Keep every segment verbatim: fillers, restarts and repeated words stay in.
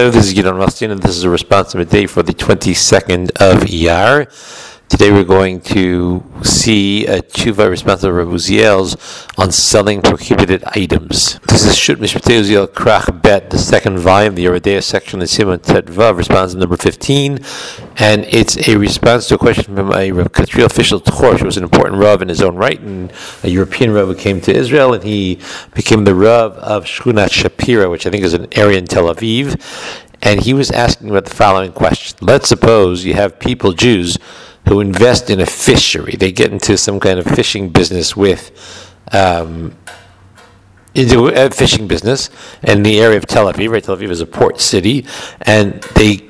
Hello, this is Gidon Rothstein, and this is a response day for the twenty-second of Iyar. Today we're going to see a tshuva response of Rav Uziel's on selling prohibited items. This is Shut Mishpatei Uziel Krach Bet, the second volume, the Yoreh De'ah section, the Simon Tetvav, response number fifteen, and it's a response to a question from a Rav Katriel Fischel Tchor, who was an important Rav in his own right, and a European Rav who came to Israel, and he became the Rav of Shchunat Shapira, which I think is an area in Tel Aviv, and he was asking about the following question. Let's suppose you have people, Jews, who invest in a fishery. They get into some kind of fishing business with, um, into a fishing business in the area of Tel Aviv. Right, Tel Aviv is a port city, and they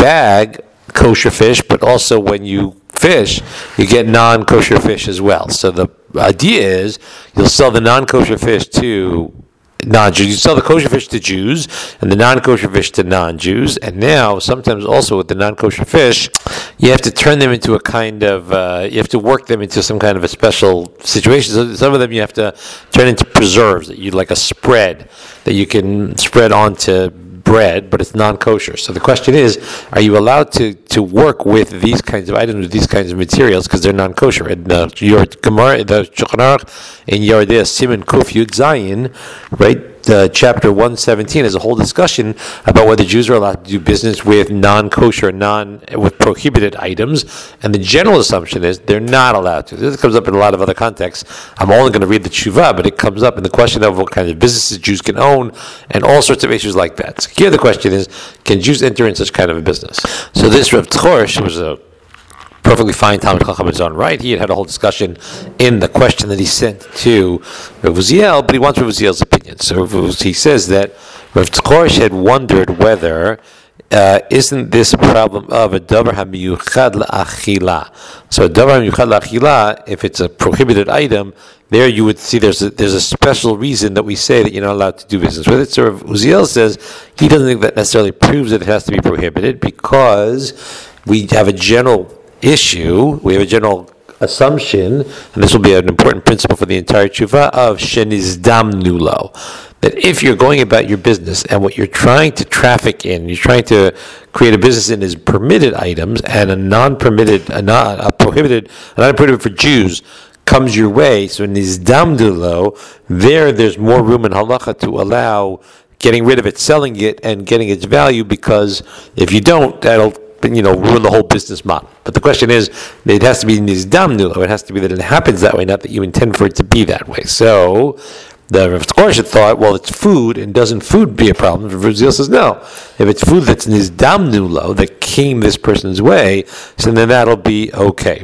bag kosher fish, but also when you fish, you get non-kosher fish as well. So the idea is you'll sell the non-kosher fish to non-Jews. You sell the kosher fish to Jews and the non-kosher fish to non-Jews, and now sometimes also with the non-kosher fish, you have to turn them into a kind of, uh, you have to work them into some kind of a special situation. So some of them you have to turn into preserves that you like a spread that you can spread onto bread, but it's non-kosher. So the question is, are you allowed to, to work with these kinds of items, with these kinds of materials, because they're non-kosher? And uh, your Gemara, the Shulchan Aruch in Yoreh De'ah Siman Kuf Yud Zayin, right? Uh, chapter one seventeen is a whole discussion about whether Jews are allowed to do business with non-kosher, non with prohibited items, and the general assumption is they're not allowed to. This comes up in a lot of other contexts. I'm only going to read the tshuva, but it comes up in the question of what kind of businesses Jews can own, and all sorts of issues like that. So here the question is, can Jews enter in such kind of a business? So this Rav Tchor was a perfectly fine Talmid Chacham in his own right. He had had a whole discussion in the question that he sent to Rav Uziel, but he wants Rav Uziel's opinion. So he says that Rav Tchor had wondered whether uh, isn't this a problem of a davar hamiyuchad la'achila? So a davar hamiyuchad la'achila, if it's a prohibited item, there you would see there's a, there's a special reason that we say that you're not allowed to do business with it. So Rav Uziel says he doesn't think that necessarily proves that it has to be prohibited, because we have a general issue, we have a general assumption, and this will be an important principle for the entire tshuva, of shenizdam nulo, that if you're going about your business and what you're trying to traffic in, you're trying to create a business in is permitted items, and a non-permitted, a, non, a prohibited, a non-prohibited for Jews comes your way, so nizdam nulo, there there's more room in halacha to allow getting rid of it, selling it, and getting its value, because if you don't, that'll you know, ruin the whole business model. But the question is, it has to be nizdam nulo. It has to be that it happens that way, not that you intend for it to be that way. So the Rav Tchor thought, well, it's food, and doesn't food be a problem? Rav Uziel says, no. If it's food that's nizdam nulo, that came this person's way, so then that'll be okay.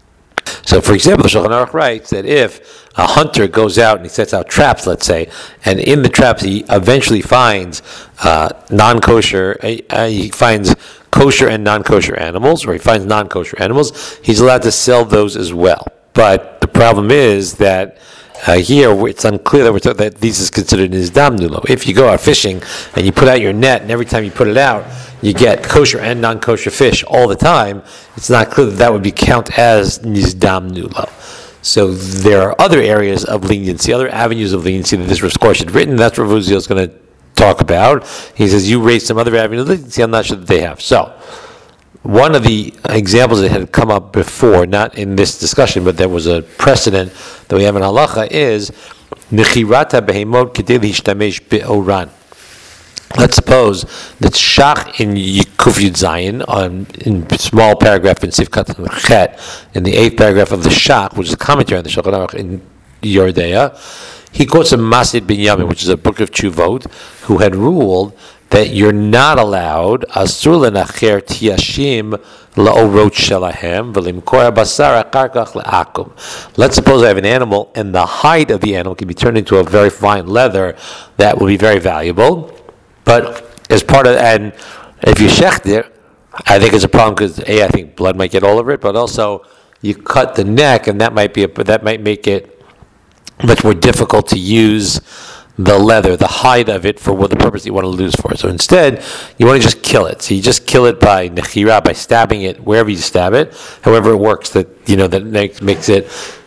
So, for example, the Shulchan Aruch writes that if a hunter goes out and he sets out traps, let's say, and in the traps he eventually finds uh, non-kosher, uh, he finds kosher and non-kosher animals, or he finds non-kosher animals, he's allowed to sell those as well. But the problem is that uh, here it's unclear that, we're talking, that these is considered nizdam nulo. If you go out fishing and you put out your net, and every time you put it out, you get kosher and non-kosher fish all the time, it's not clear that that would be count as nizdam nulo. So there are other areas of leniency, other avenues of leniency that this Rav Tchor had written. That's what Rav Uziel is going to talk about. He says, you raised some other avenues of leniency, I'm not sure that they have. So one of the examples that had come up before, not in this discussion, but there was a precedent that we have in halacha, is mechirata behemot kedei lishtamesh be'oran. Let's suppose that Shach in Kuf Yud Zayin, on in small paragraph in Sivkat Chet, in the eighth paragraph of the Shach, which is a commentary on the Shulchan Aruch in Yoreh De'ah, he quotes a Masid bin Yamin, which is a book of Tshuvot, who had ruled that you're not allowed asur lenacher tiyashim laorot shelahem v'limkor basara karkach leakum. Let's suppose I have an animal, and the hide of the animal can be turned into a very fine leather that will be very valuable. But as part of, and if you shecht it, I think it's a problem because A, I think blood might get all over it, but also you cut the neck, and that might be a, that might make it much more difficult to use the leather, the hide of it, for what the purpose you want to use for. So instead, you want to just kill it. So you just kill it by nechira, by stabbing it wherever you stab it, however it works. That you know that makes makes it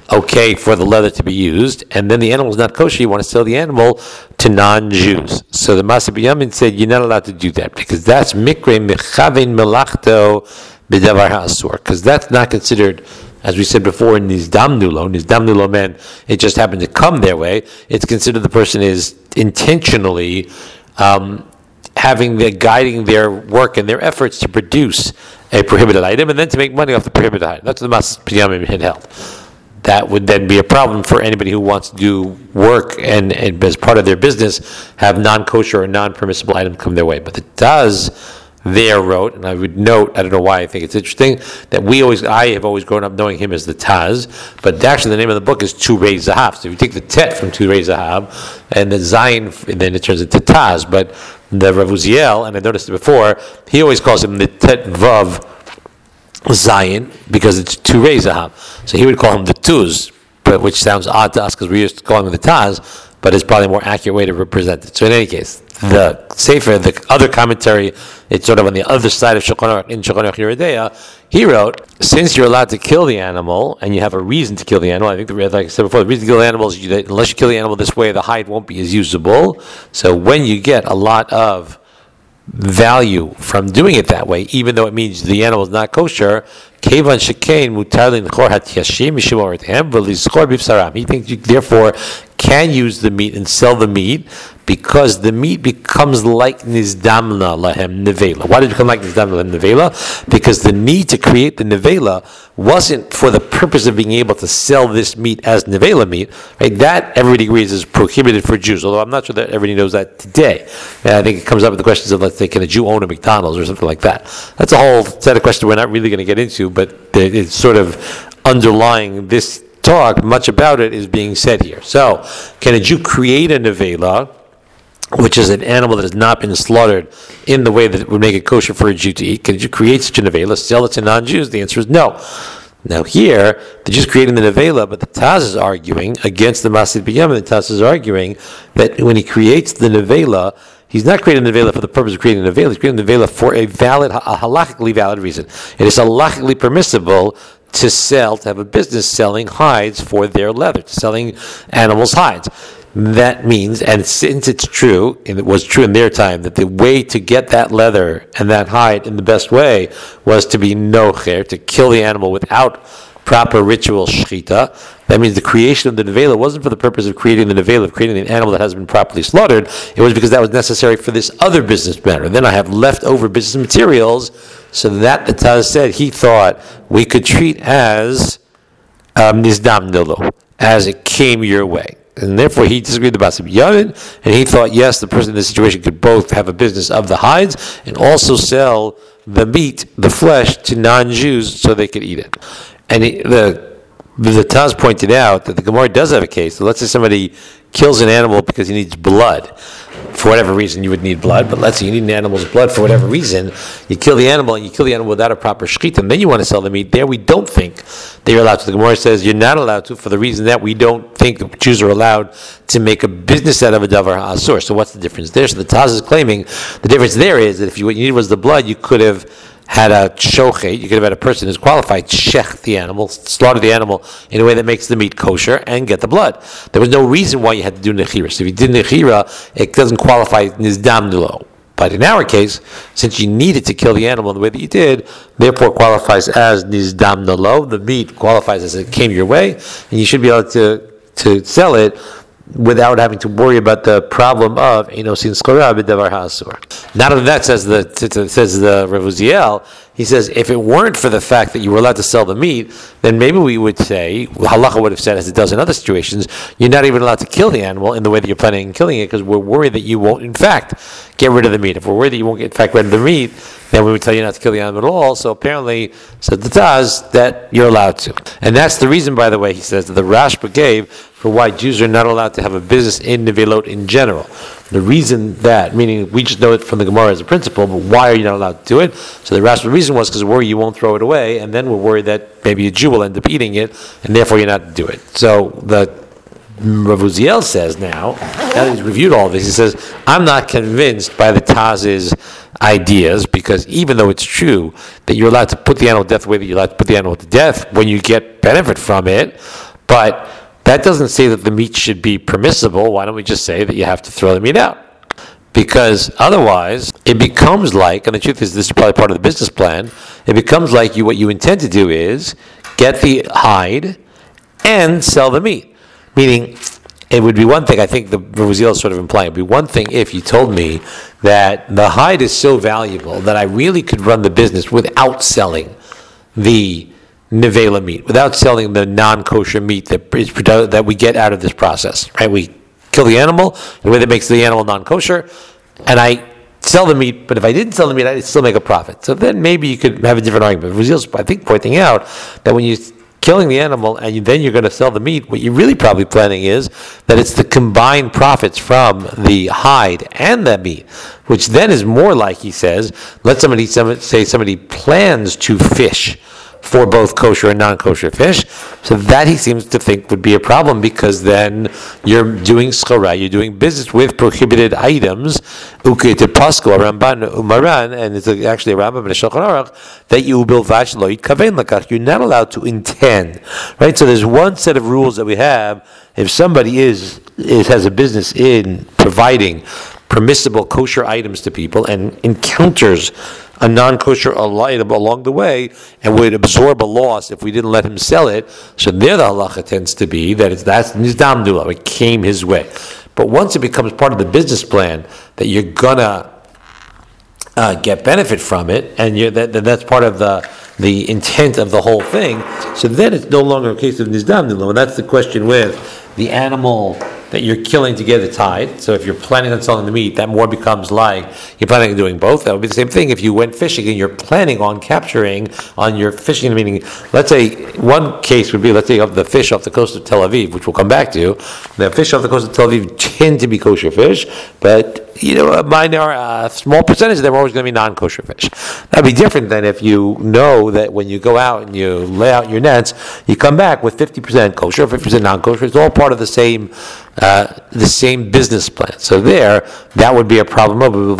okay for the leather to be used, and then the animal is not kosher, you want to sell the animal to non-Jews. So the Maseh Binyamin said you're not allowed to do that, because that's mikre mechavein melachto b'davar ha'asur, because that's not considered, as we said before, nizdam nulo. Nizdam nulo meant it just happened to come their way. It's considered the person is intentionally um, having the guiding their work and their efforts to produce a prohibited item and then to make money off the prohibited item. That's what the Maseh Binyamin had held. That would then be a problem for anybody who wants to do work and, and as part of their business have non-kosher or non-permissible items come their way. But it does there wrote, and I would note, I don't know why I think it's interesting, that we always, I have always grown up knowing him as the Taz, but actually the name of the book is Turei Zahav. So if you take the Tet from Turei Zahav and the Zayin, then it turns into Taz. But the Rav Uziel, and I noticed it before, he always calls him the Tet Vav Zayin because it's Turei Zahav. So he would call him the Tuz, but which sounds odd to us because we used to call him the Taz, but it's probably a more accurate way to represent it. So in any case, the Sefer, the other commentary, it's sort of on the other side of Shulchan Aruch, in Shulchan Aruch Yoreh De'ah, he wrote, since you're allowed to kill the animal, and you have a reason to kill the animal, I think, the, like I said before, the reason to kill the animal is you, that unless you kill the animal this way, the hide won't be as usable. So when you get a lot of value from doing it that way, even though it means the animal is not kosher, Kevan Shekain Mutarlin Chor Hatiyashim Mishimorithem V'Lizchor B'Saram. He thinks you therefore can use the meat and sell the meat because the meat becomes like Nizdamna Lahem Nevela. Why did it become like Nizdamna Lahem Nevela? Because the need to create the Nevela wasn't for the purpose of being able to sell this meat as Nevela meat. Right? That, everybody agrees, is prohibited for Jews, although I'm not sure that everybody knows that today. And I think it comes up with the questions of, let's say, can a Jew own a McDonald's or something like that? That's a whole set of questions we're not really going to get into, but it's sort of underlying this talk. Much about it is being said here. So, can a Jew create a nevela, which is an animal that has not been slaughtered in the way that it would make it kosher for a Jew to eat? Can a Jew create such a nevela, sell it to non-Jews? The answer is no. Now here, they're just creating the nevela, but the Taz is arguing against the Maseh Binyamin. The Taz is arguing that when he creates the nevela, he's not creating the nevela for the purpose of creating the nevela. He's creating the nevela for a valid, a halachically valid reason. It is halachically permissible to sell, to have a business selling hides for their leather, selling animals' hides. That means, and since it's true, and it was true in their time, that the way to get that leather and that hide in the best way was to be nocher, to kill the animal without proper ritual shechita. That means the creation of the nevela wasn't for the purpose of creating the nevela, of creating an animal that has been properly slaughtered. It was because that was necessary for this other business matter. Then I have leftover business materials, so that the Taz said he thought we could treat as um, nizdam nilo, as it came your way. And therefore he disagreed with the Maseh Binyamin, and he thought, yes, the person in this situation could both have a business of the hides and also sell the meat, the flesh, to non-Jews so they could eat it. And he, the the Taz pointed out that the Gemara does have a case. So let's say somebody kills an animal because he needs blood. For whatever reason, you would need blood, but let's say you need an animal's blood for whatever reason. You kill the animal, and you kill the animal without a proper shechita, and then you want to sell the meat. There we don't think that you're allowed to. The Gemara says you're not allowed to for the reason that we don't think Jews are allowed to make a business out of a davar ha'asur. So what's the difference there? So the Taz is claiming the difference there is that if you, what you needed was the blood, you could have had a shochet, you could have had a person who's qualified, shech the animal, slaughter the animal in a way that makes the meat kosher, and get the blood. There was no reason why you had to do nechira. So if you did nechira, it doesn't qualify nizdam nulo. But in our case, since you needed to kill the animal in the way that you did, therefore qualifies as nizdam nulo. The meat qualifies as it came your way, and you should be able to, to sell it without having to worry about the problem of enosin skora b'davar ha'asur. Not only that, says the says the Rav Uziel, he says if it weren't for the fact that you were allowed to sell the meat, then maybe we would say, halacha would have said, as it does in other situations, you're not even allowed to kill the animal in the way that you're planning on killing it, because we're worried that you won't, in fact, get rid of the meat. If we're worried that you won't, get, in fact, rid of the meat, then we would tell you not to kill the animal at all. So apparently, said the Taz, that you're allowed to. And that's the reason, by the way, he says, that the Rashba gave for why Jews are not allowed to have a business in Nevilot in general. The reason that, meaning we just know it from the Gemara as a principle, but why are you not allowed to do it? So the Rashba reason was because we're worried you won't throw it away, and then we're worried that maybe a Jew will end up eating it, and therefore you're not to do it. So the Rav Uziel says now, now that he's reviewed all this, he says, I'm not convinced by the Taz's ideas, because even though it's true that you're allowed to put the animal to death the way that you're allowed to put the animal to death when you get benefit from it, But that doesn't say that the meat should be permissible. Why don't we just say that you have to throw the meat out? Because otherwise, it becomes like, and the truth is this is probably part of the business plan, it becomes like you what you intend to do is get the hide and sell the meat. Meaning, it would be one thing, I think the Ravuziel is sort of implying, it would be one thing if you told me that the hide is so valuable that I really could run the business without selling the nevela meat, without selling the non-kosher meat that is produ- that we get out of this process, right? We kill the animal in a way that makes the animal non-kosher, and I sell the meat, but if I didn't sell the meat, I'd still make a profit. So then maybe you could have a different argument. Ravuziel's, I think, pointing out that when you're killing the animal and you, then you're going to sell the meat, what you're really probably planning is that it's the combined profits from the hide and the meat, which then is more like, he says, let somebody say somebody plans to fish for both kosher and non-kosher fish. So that he seems to think would be a problem, because then you're doing schara, you're doing business with prohibited items, ukete pasko, Ramban umaran, and it's actually a Rambam and a Shulchan Aruch, that you bilvash lo yitkaven lakach. You're not allowed to intend, right? So there's one set of rules that we have. If somebody is, is has a business in providing permissible kosher items to people and encounters a non-kosher item along the way and would absorb a loss if we didn't let him sell it, so there the halacha tends to be that it's that's nizdam dula, it came his way. But once it becomes part of the business plan that you're gonna uh, get benefit from it, and you're, that, that that's part of the the intent of the whole thing, so then it's no longer a case of nizdam dula, and that's the question with the animal that you're killing to get its hide. So if you're planning on selling the meat, that more becomes like you're planning on doing both. That would be the same thing if you went fishing and you're planning on capturing on your fishing, meaning, let's say one case would be, let's say of the fish off the coast of Tel Aviv, which we'll come back to. The fish off the coast of Tel Aviv tend to be kosher fish, but you know, a minor, a small percentage of them are always going to be non-kosher fish. That'd be different than if you know that when you go out and you lay out your nets, you come back with fifty percent kosher, fifty percent non-kosher. It's all part of the same Uh, the same business plan. So there, that would be a problem.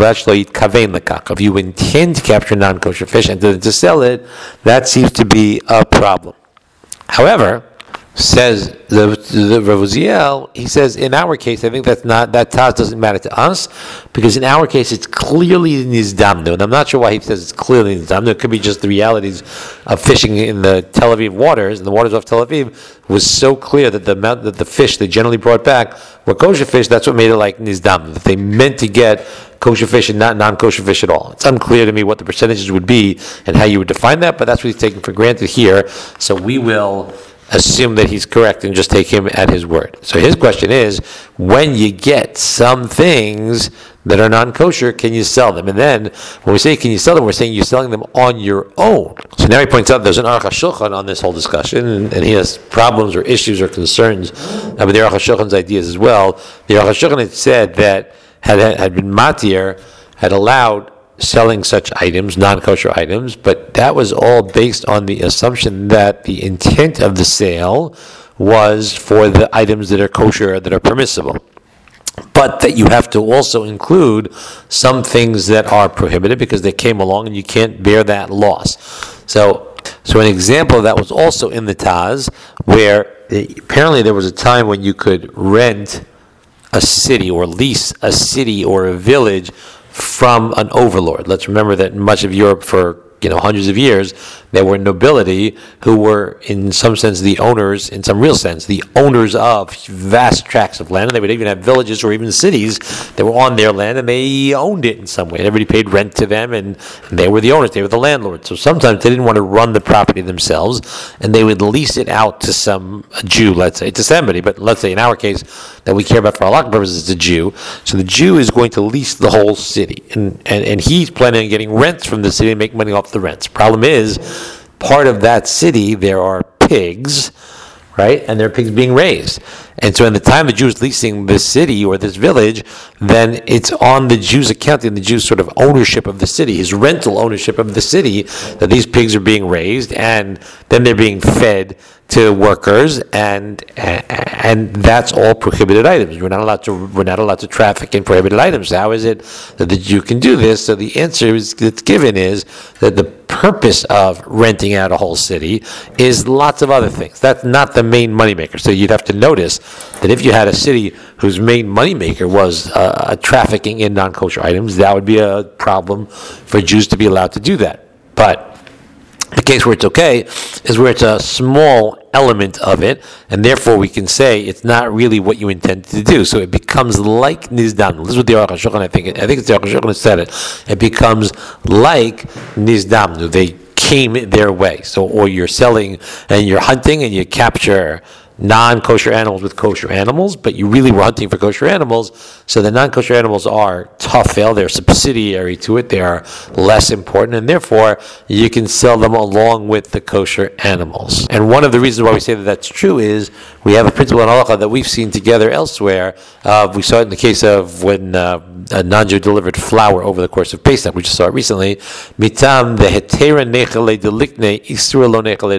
If you intend to capture non-kosher fish and to, to sell it, that seems to be a problem. However, says the, the Ravuziel, he says in our case, I think that's not that taz doesn't matter to us, because in our case it's clearly nizdamnu, and I'm not sure why he says it's clearly nizdamnu. It could be just the realities of fishing in the Tel Aviv waters, and the waters off Tel Aviv was so clear that the amount that the fish they generally brought back were kosher fish. That's what made it like nizdamnu, that they meant to get kosher fish and not non-kosher fish at all. It's unclear to me what the percentages would be and how you would define that, but that's what he's taking for granted here. So we will assume that he's correct and just take him at his word. So his question is, when you get some things that are non-kosher, can you sell them? And then when we say can you sell them, we're saying you're selling them on your own. So now he points out there's an Aruch HaShulchan on this whole discussion, and, and he has problems or issues or concerns about the Aruch HaShulchan's ideas as well. The Aruch HaShulchan had said that had, had been matir, had allowed selling such items, non-kosher items, but that was all based on the assumption that the intent of the sale was for the items that are kosher, that are permissible, but that you have to also include some things that are prohibited because they came along and you can't bear that loss. So, so an example of that was also in the Taz, where apparently there was a time when you could rent a city or lease a city or a village from an overlord. Let's remember that in much of Europe for you know hundreds of years, there were nobility who were, in some sense, the owners, in some real sense, the owners of vast tracts of land. And they would even have villages or even cities that were on their land, and they owned it in some way. And everybody paid rent to them, and, and they were the owners. They were the landlords. So sometimes they didn't want to run the property themselves, and they would lease it out to some a Jew, let's say, to somebody. But let's say in our case, that we care about for halakha purposes, it's a Jew. So the Jew is going to lease the whole city, and, and, and he's planning on getting rents from the city and make money off the rents. Problem is, part of that city, there are pigs, right? And there are pigs being raised. And so in the time the Jew is leasing this city or this village, then it's on the Jew's account, in the Jew's sort of ownership of the city, his rental ownership of the city, that these pigs are being raised, and then they're being fed to workers, and, and and that's all prohibited items. We're not allowed to we're not allowed to traffic in prohibited items. How is it that the Jew can do this? So the answer is, that's given is that the purpose of renting out a whole city is lots of other things. That's not the main moneymaker. So you'd have to notice that if you had a city whose main moneymaker was uh, trafficking in non-kosher items, that would be a problem for Jews to be allowed to do that. But the case where it's okay is where it's a small element of it, and therefore we can say it's not really what you intended to do. So it becomes like nizdamnu. This is what the Aruch HaShulchan, I think, I think it's the Aruch HaShulchan that said it. It becomes like nizdamnu. They came their way. So, or you're selling and you're hunting and you capture non-kosher animals with kosher animals, but you really were hunting for kosher animals, so the non-kosher animals are tafel, they're subsidiary to it, they are less important, and therefore you can sell them along with the kosher animals. And one of the reasons why we say that that's true is we have a principle in halacha that we've seen together elsewhere. Uh, we saw it in the case of when uh, a non-Jew delivered flour over the course of Pesach. We just saw it recently. Mitam the hetera nechale delikne isra lo nechale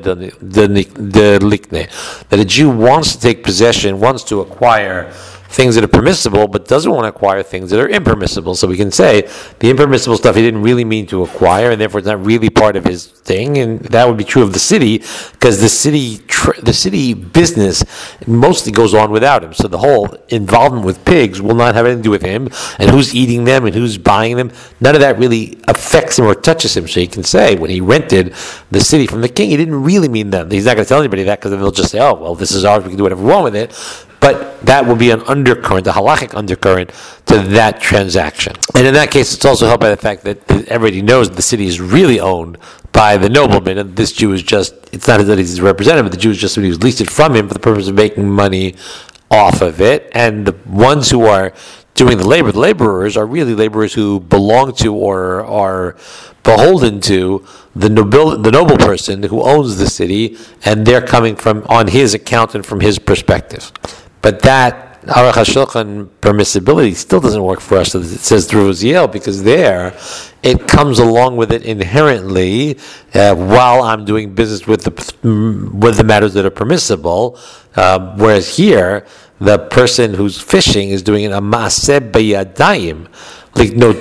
delikne. That a Jew wants to take possession, wants to acquire things that are permissible, but doesn't want to acquire things that are impermissible. So we can say the impermissible stuff he didn't really mean to acquire, and therefore it's not really part of his thing. And that would be true of the city, because the city tr- the city business mostly goes on without him. So the whole involvement with pigs will not have anything to do with him, and who's eating them and who's buying them. None of that really affects him or touches him. So he can say when he rented the city from the king, he didn't really mean that. He's not going to tell anybody that, because then they'll just say, oh, well, this is ours, we can do whatever we want with it. But that will be an undercurrent, a halachic undercurrent to that transaction. And in that case, it's also helped by the fact that everybody knows that the city is really owned by the nobleman, and this Jew is just, it's not that he's his representative, but the Jew is just somebody who's leased it from him for the purpose of making money off of it. And the ones who are doing the labor, the laborers, are really laborers who belong to or are beholden to the noble, the noble person who owns the city, and they're coming from on his account and from his perspective. But that Aruch HaShulchan permissibility still doesn't work for us, as it says through Uziel, because there it comes along with it inherently uh, while I'm doing business with the with the matters that are permissible. Um, whereas here, the person who's fishing is doing a maaseh b'yadayim. You're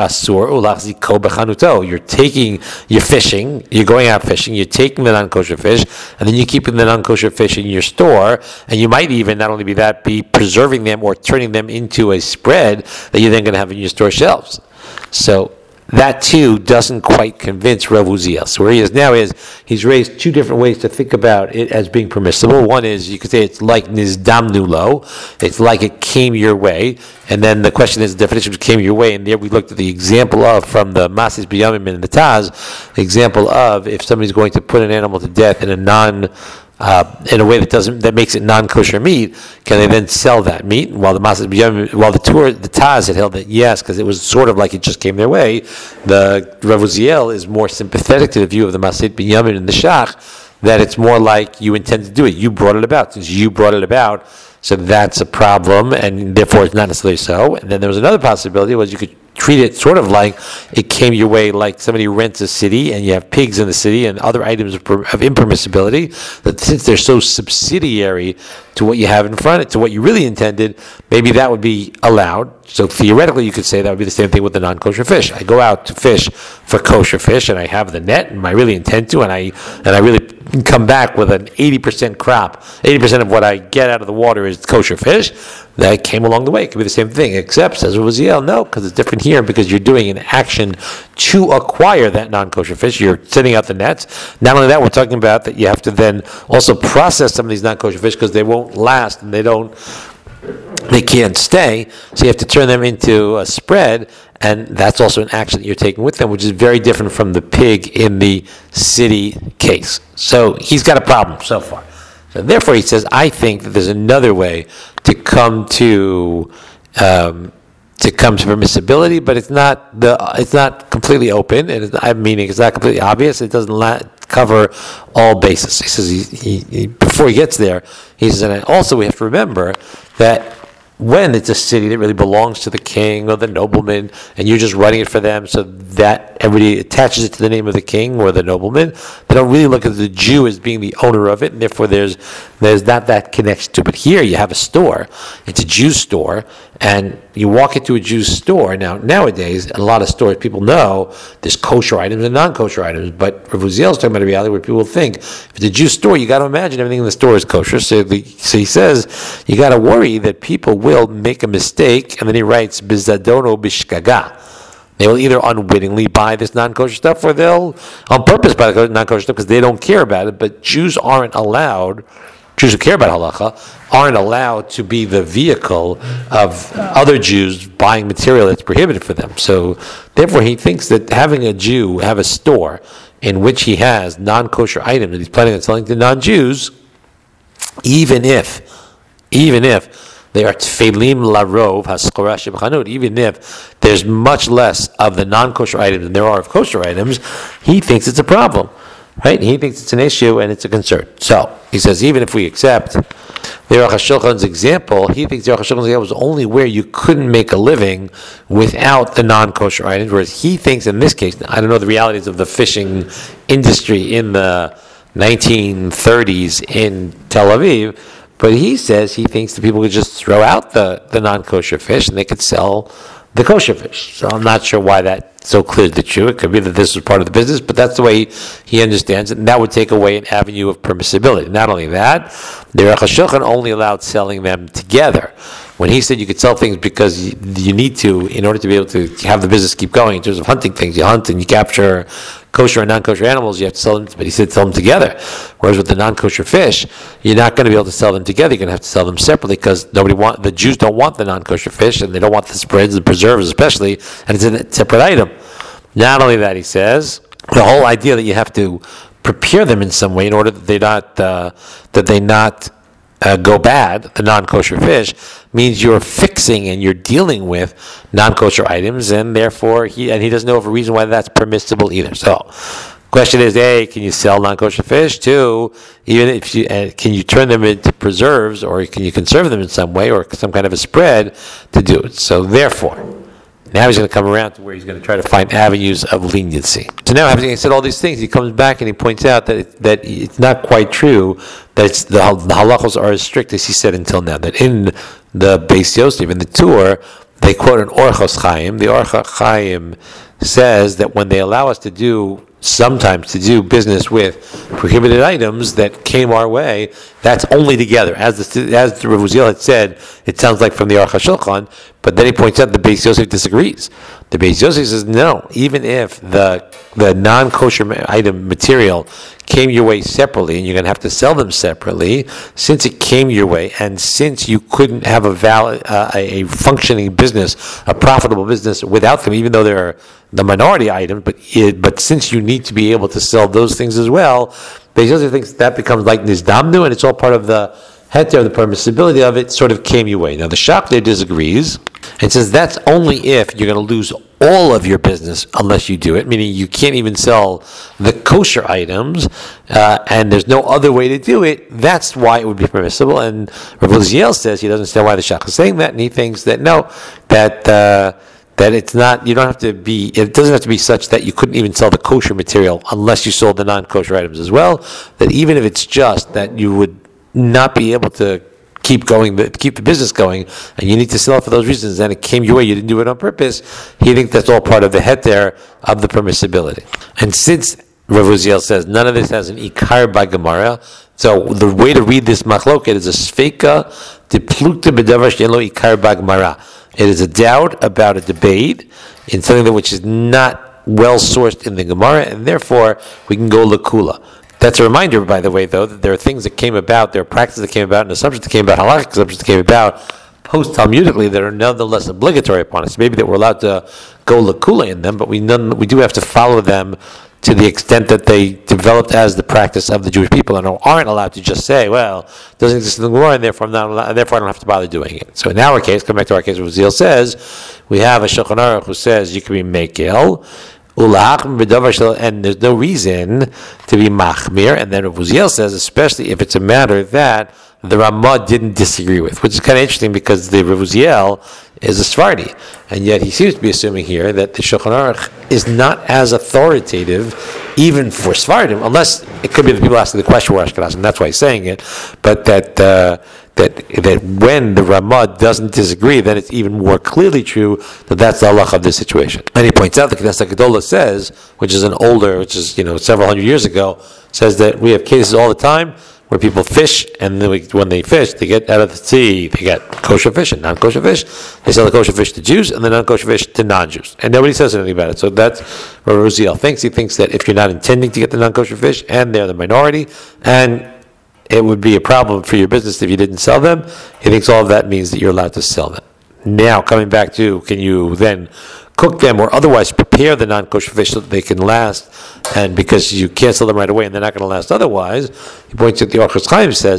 taking, you're fishing, you're going out fishing, you're taking the non-kosher fish, and then you're keeping the non-kosher fish in your store, and you might even, not only be that, be preserving them or turning them into a spread that you're then going to have in your store shelves. So that too doesn't quite convince Rav Uziel. So where he is now is, he's raised two different ways to think about it as being permissible. One is, you could say it's like nizdamnu lo, it's like it came your way. And then the question is, the definition of came your way, and there we looked at the example of, from the Masis B'Yamim and the Taz, the example of if somebody's going to put an animal to death in a non Uh, in a way that doesn't that makes it non-kosher meat, can they then sell that meat? While the Masas B'Yamim, while the tour, the Taz had held that yes, because it was sort of like it just came their way. The Rav Uziel is more sympathetic to the view of the Masas B'Yamim and the Shach, that it's more like you intend to do it. You brought it about. Since you brought it about, so that's a problem, and therefore it's not necessarily so. And then there was another possibility, was you could treat it sort of like it came your way, like somebody rents a city and you have pigs in the city and other items of, of impermissibility, that since they're so subsidiary to what you have in front, to what you really intended, maybe that would be allowed. So theoretically you could say that would be the same thing with the non-kosher fish. I go out to fish for kosher fish and I have the net and I really intend to, and I and I really come back with an eighty percent crop. eighty percent of what I get out of the water is kosher fish. That came along the way. It could be the same thing, except, says Uziel, no, because it's different here, because you're doing an action to acquire that non-kosher fish. You're sending out the nets. Not only that, we're talking about that you have to then also process some of these non-kosher fish, because they won't last and they don't, they can't stay. So you have to turn them into a spread, and that's also an action that you're taking with them, which is very different from the pig in the city case. So he's got a problem so far. So therefore, he says, I think that there's another way to come to um, to come to permissibility, but it's not the it's not completely open, and it's not, I'm meaning it's not completely obvious. It doesn't la- cover all bases. He says he, he, he, before he gets there, he says, and also we have to remember that when it's a city that really belongs to the king or the nobleman, and you're just running it for them, so that that everybody attaches it to the name of the king or the nobleman. They don't really look at the Jew as being the owner of it, and therefore there's there's not that connection to it. But here you have a store. It's a Jew store, and you walk into a Jew's store. Now, nowadays, in a lot of stores, people know there's kosher items and non-kosher items, but Rav Uziel is talking about a reality where people think, if it's a Jew store, you got to imagine everything in the store is kosher. So, the, so he says, you got to worry that people will make a mistake, and then he writes, bizadono bishkaga. They will either unwittingly buy this non-kosher stuff, or they'll on purpose buy the non-kosher stuff because they don't care about it. But Jews aren't allowed, Jews who care about halacha, aren't allowed to be the vehicle of other Jews buying material that's prohibited for them. So therefore he thinks that having a Jew have a store in which he has non-kosher items that he's planning on selling to non-Jews, even if, even if they are tfelim larov haskora shebchanut. Even if there's much less of the non-kosher items than there are of kosher items, he thinks it's a problem, right? He thinks it's an issue and it's a concern. So he says, even if we accept the Aruch HaShulchan's example, he thinks the Aruch HaShulchan's example was only where you couldn't make a living without the non-kosher items, whereas he thinks in this case, I don't know the realities of the fishing industry in the nineteen thirties in Tel Aviv, but he says he thinks that people could just throw out the, the non-kosher fish and they could sell the kosher fish. So I'm not sure why that's so clear to true. It could be that this was part of the business, but that's the way he, he understands it, and that would take away an avenue of permissibility. Not only that, the Aruch HaShulchan only allowed selling them together. When he said you could sell things because you, you need to, in order to be able to have the business keep going in terms of hunting things, you hunt and you capture kosher and non-kosher animals, you have to sell them, but he said sell them together. Whereas with the non-kosher fish, you're not going to be able to sell them together. You're going to have to sell them separately because nobody want the Jews don't want the non-kosher fish, and they don't want the spreads and preserves especially, and it's a separate item. Not only that, he says, the whole idea that you have to prepare them in some way in order that they not uh, that they not Uh, go bad, the non-kosher fish, means you're fixing and you're dealing with non-kosher items, and therefore he and he doesn't know of a reason why that's permissible either. So, question is: A, can you sell non-kosher fish? Two, even if you uh, can you turn them into preserves, or can you conserve them in some way, or some kind of a spread to do it? So, therefore, now he's going to come around to where he's going to try to find avenues of leniency. So now, having said all these things, he comes back and he points out that it, that it's not quite true that it's the, the halachos are as strict as he said until now. That in the Beis Yosef, in the Tur, they quote an Orchos Chaim. The Orchos Chaim says that when they allow us to do sometimes to do business with prohibited items that came our way, that's only together. As the, as the Rav Uziel had said, it sounds like from the Aruch HaShulchan, but then he points out the Beis Yosef disagrees. The Beis Yosef says, no, even if the the non-kosher item material came your way separately, and you're going to have to sell them separately, since it came your way, and since you couldn't have a valid, uh, a functioning business, a profitable business without them, even though they're the minority item, but it, but since you need to be able to sell those things as well, Beis Yosef thinks that becomes like nizdamnu, and it's all part of the heter, the permissibility of it sort of came your way. Now the Shach there disagrees and says that's only if you're going to lose all of your business unless you do it, meaning you can't even sell the kosher items, uh, and there's no other way to do it. That's why it would be permissible. And Rav Uziel says he doesn't understand why the Shach is saying that, and he thinks that no, that uh, that it's not. You don't have to be. It doesn't have to be such that you couldn't even sell the kosher material unless you sold the non-kosher items as well. That even if it's just that you would not be able to keep going, keep the business going, and you need to sell it for those reasons, and it came your way, you didn't do it on purpose, he thinks that's all part of the heter of the permissibility. And since Rav Uziel says none of this has an ikar by Gemara, so the way to read this machloket is a sfeika deplukta b'davar she'lo ikar by Gemara. It is a doubt about a debate in something that which is not well sourced in the Gemara, and therefore we can go lakula. That's a reminder, by the way, though, that there are things that came about, there are practices that came about, and assumptions that came about, halakhic assumptions that came about post-Talmudically that are nonetheless obligatory upon us. Maybe that we're allowed to go lakula in them, but we none, we do have to follow them to the extent that they developed as the practice of the Jewish people, and aren't allowed to just say, well, it doesn't exist in the Gemara, and therefore I'm not allowed, and therefore I don't have to bother doing it. So in our case, come back to our case, what Uziel says, we have a Shulchan Aruch who says you can be mekel, and there's no reason to be machmir. And then Rav Uziel says, especially if it's a matter that the Ramah didn't disagree with, which is kind of interesting because the Rav Uziel is a Sephardi. And yet he seems to be assuming here that the Shulchan Aruch is not as authoritative even for Sephardim, unless it could be the people asking the question were Ashkenazim, and that's why he's saying it, but that uh, that that when the Ramah doesn't disagree, then it's even more clearly true that that's the halach of this situation. And he points out the Knesset Gedolah says, which is an older, which is you know several hundred years ago, says that we have cases all the time where people fish, and then we, when they fish, they get out of the sea, they get kosher fish and non-kosher fish. They sell the kosher fish to Jews and the non-kosher fish to non-Jews. And nobody says anything about it. So that's what Ruziel thinks. He thinks that if you're not intending to get the non-kosher fish, and they're the minority, and it would be a problem for your business if you didn't sell them, he thinks all of that means that you're allowed to sell them. Now, coming back to, can you then cook them or otherwise prepare the non-kosher fish so that they can last, and because you can't sell them right away and they're not going to last otherwise, he points out the Orchos Chaim says,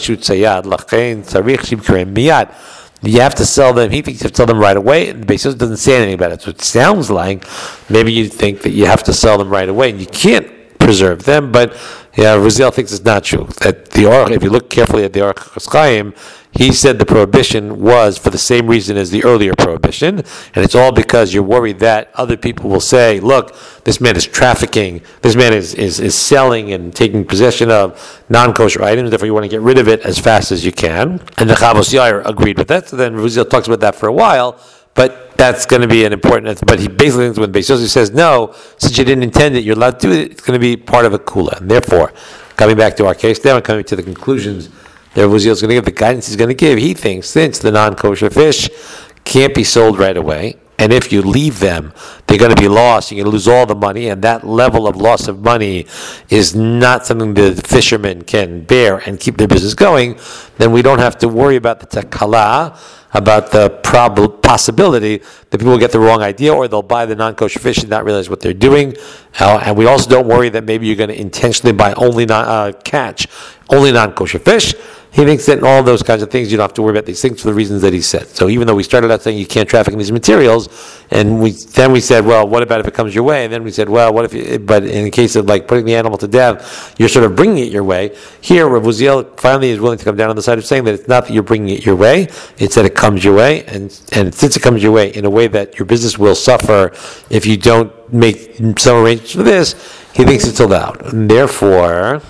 you have to sell them, he thinks you have to sell them right away, and the Beis Yosef doesn't say anything about it. So it sounds like maybe you think that you have to sell them right away and you can't preserve them, but yeah, Ruziel thinks it's not true. That the Or, if you look carefully at the Orchos Chaim, he said the prohibition was for the same reason as the earlier prohibition, and it's all because you're worried that other people will say, look, this man is trafficking, this man is, is, is selling and taking possession of non-kosher items, therefore you want to get rid of it as fast as you can. And the Chavos Yair agreed with that, so then Ruziel talks about that for a while, but that's going to be an important, but he basically thinks when Beis Yosef says, no, since you didn't intend it, you're allowed to do it, it's going to be part of a kula. And therefore, coming back to our case now and coming to the conclusions that Ruziel is going to give, the guidance he's going to give, he thinks since the non-kosher fish can't be sold right away, and if you leave them, they're going to be lost, you're going to lose all the money, and that level of loss of money is not something the fishermen can bear and keep their business going, then we don't have to worry about the takala, about the prob- possibility that people will get the wrong idea or they'll buy the non-kosher fish and not realize what they're doing. Uh, and we also don't worry that maybe you're going to intentionally buy only non, uh, catch only non-kosher fish. He thinks that in all those kinds of things you don't have to worry about these things for the reasons that he said. So even though we started out saying you can't traffic in these materials, and we then we said, well, what about if it comes your way? And then we said, well, what if? You, but in the case of like putting the animal to death, you're sort of bringing it your way. Here, Rav Uziel finally is willing to come down on the side of saying that it's not that you're bringing it your way; it's that it comes your way, and and since it comes your way in a way that your business will suffer if you don't make some arrangements for this, he thinks it's allowed, and therefore.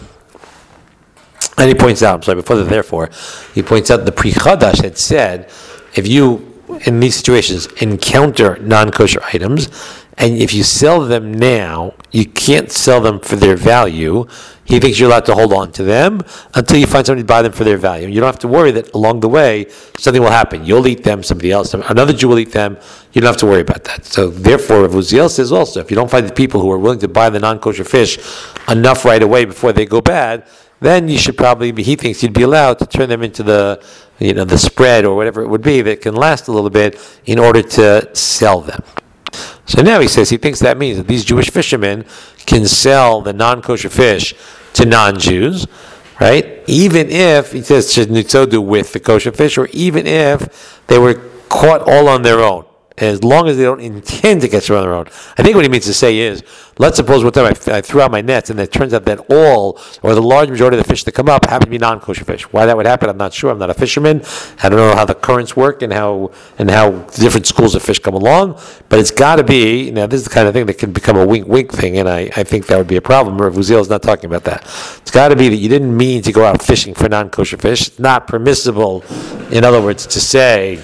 And he points out, I'm sorry, before the therefore, he points out the Pri Chadash had said, if you, in these situations, encounter non-kosher items, and if you sell them now, you can't sell them for their value, he thinks you're allowed to hold on to them until you find somebody to buy them for their value. You don't have to worry that along the way, something will happen. You'll eat them, somebody else, another Jew will eat them. You don't have to worry about that. So therefore, Rav Uziel says also, if you don't find the people who are willing to buy the non-kosher fish enough right away before they go bad, then you should probably be, he thinks you'd be allowed to turn them into the, you know, the spread or whatever it would be that can last a little bit in order to sell them. So now he says he thinks that means that these Jewish fishermen can sell the non-kosher fish to non-Jews, right? Even if, he says, do with the kosher fish, or even if they were caught all on their own. As long as they don't intend to catch them on their own. I think what he means to say is, let's suppose one time I, I threw out my nets and it turns out that all, or the large majority of the fish that come up happen to be non-kosher fish. Why that would happen, I'm not sure. I'm not a fisherman. I don't know how the currents work and how and how different schools of fish come along. But it's got to be, you know, this is the kind of thing that can become a wink-wink thing, and I, I think that would be a problem. Rav Uziel is not talking about that. It's got to be that you didn't mean to go out fishing for non-kosher fish. It's not permissible, in other words, to say,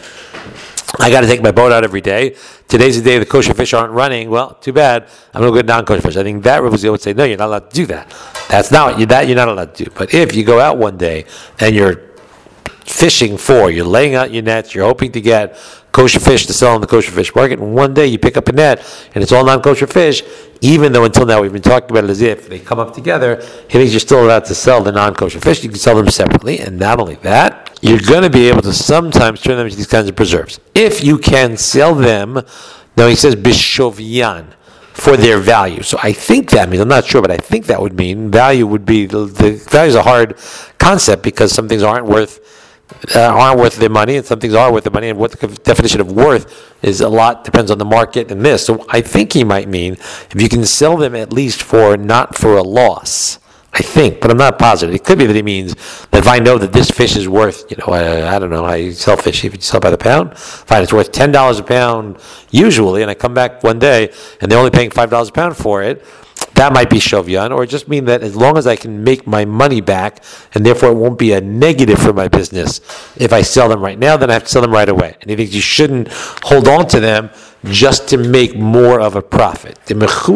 I got to take my boat out every day. Today's the day the kosher fish aren't running. Well, too bad. I'm going to go non-kosher fish. I think that Rav Uziel would say, no, you're not allowed to do that. That's not what you, that you're not allowed to do. But if you go out one day and you're fishing for, you're laying out your nets, you're hoping to get kosher fish to sell in the kosher fish market, and one day you pick up a net and it's all non-kosher fish, even though until now we've been talking about it as if they come up together, he thinks you're still allowed to sell the non-kosher fish. You can sell them separately, and not only that, you're going to be able to sometimes turn them into these kinds of preserves. If you can sell them, now he says bishovyan, for their value. So I think that means, I'm not sure, but I think that would mean value would be, the, the value is a hard concept because some things aren't worth Uh, aren't worth their money, and some things are worth the money, and what the definition of worth is a lot depends on the market and this. So I think he might mean if you can sell them at least for not for a loss, I think, but I'm not positive. It could be that he means that if I know that this fish is worth, you know, uh, I don't know how you sell fish, if you sell by the pound, fine, it's worth ten dollars a pound usually, and I come back one day and they're only paying five dollars a pound for it, that might be shovyan, or just mean that as long as I can make my money back, and therefore it won't be a negative for my business if I sell them right now, then I have to sell them right away. And he thinks you shouldn't hold on to them just to make more of a profit. Because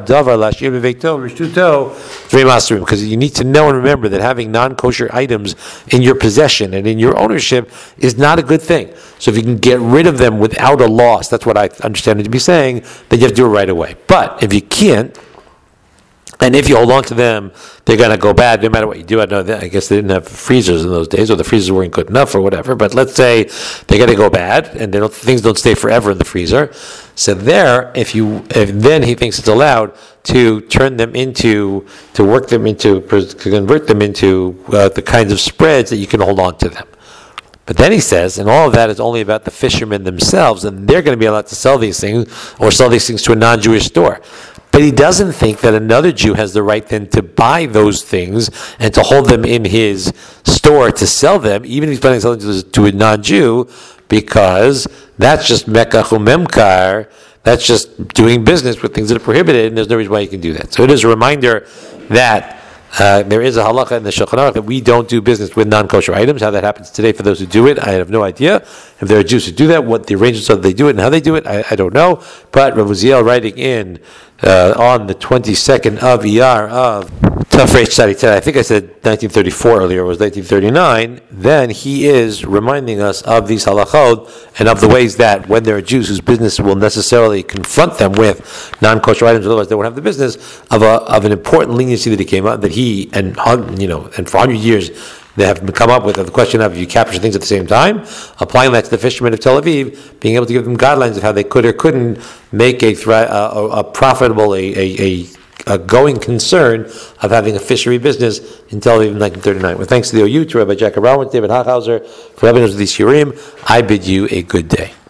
you need to know and remember that having non-kosher items in your possession and in your ownership is not a good thing. So if you can get rid of them without a loss, that's what I understand it to be saying, then you have to do it right away. But if you can't, and if you hold on to them, they're going to go bad no matter what you do. I know that, I guess they didn't have freezers in those days, or the freezers weren't good enough or whatever. But let's say they're going to go bad, and they don't, things don't stay forever in the freezer. So there, if you, if then he thinks it's allowed to turn them into, to work them into, to convert them into uh, the kinds of spreads that you can hold on to them. But then he says, and all of that is only about the fishermen themselves, and they're going to be allowed to sell these things, or sell these things to a non-Jewish store. But he doesn't think that another Jew has the right then to buy those things and to hold them in his store to sell them, even if he's planning on selling to, to a non-Jew, because that's just mekach umemkar, that's just doing business with things that are prohibited, and there's no reason why you can do that. So it is a reminder that Uh, there is a halacha in the Shulchan Aruch that we don't do business with non-kosher items. How that happens today for those who do it, I have no idea. If there are Jews who do that, what the arrangements are that they do it and how they do it, I, I don't know. But Rav Uziel writing in uh, on the twenty-second of Iyar of Tafresh Tzadi, I think I said nineteen thirty-four earlier, it was nineteen thirty-nine, then he is reminding us of these halachot and of the ways that when there are Jews whose business will necessarily confront them with non-kosher items, otherwise they won't have the business, of a of an important leniency that he came up, that he, and you know, and for one hundred years, they have come up with the question of, if you capture things at the same time, applying that to the fishermen of Tel Aviv, being able to give them guidelines of how they could or couldn't make a, thre- a, a profitable, a, a, a a going concern of having a fishery business in Tel Aviv in nineteen thirty-nine. With thanks to the O U, to Rabbi Jacob Rowan, David Hochhauser, for having us with these shiurim, I bid you a good day.